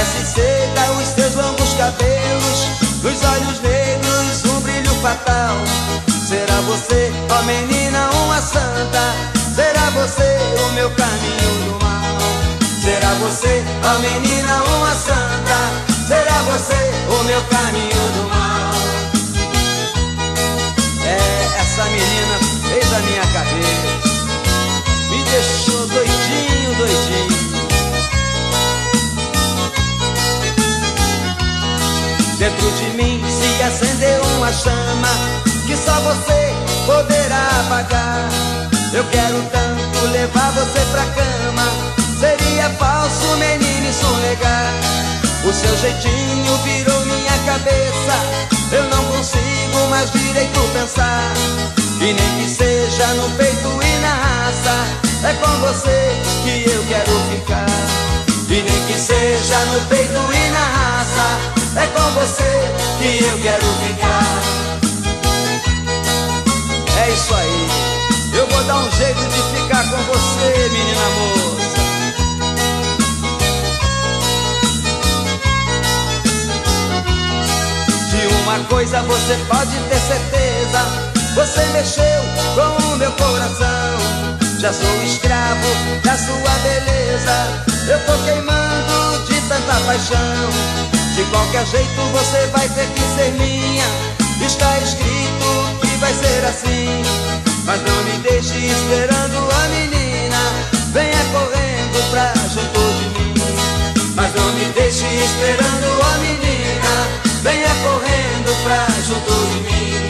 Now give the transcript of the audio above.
face seca, os seus longos cabelos, nos olhos negros, um brilho fatal. Será você, ó menina, uma santa? Será você o meu caminho do mal? Será você, ó menina, uma santa? Será você o meu caminho do mal? Essa menina fez a minha cabeça, me deixou doidinho, doidinho. Dentro de mim se acendeu uma chama que só você poderá apagar. Eu quero tanto levar você pra cama, seria falso, menino, isso negar. O seu jeitinho virou minha cabeça, eu não consigo mais direito pensar. E nem que seja no peito e na raça, é com você que eu quero ficar. E nem que seja no peito e na raça, é com você que eu quero ficar. É isso aí, eu vou dar um jeito de ficar com você, menina moça. De uma coisa você pode ter certeza, você mexeu com o meu coração. Já sou escravo da sua beleza, eu tô queimando de tanta paixão. De qualquer jeito você vai ter que ser minha, está escrito que vai ser assim. Mas não me deixe esperando, a menina, venha correndo pra junto de mim. Mas não me deixe esperando, a menina, venha correndo pra junto de mim.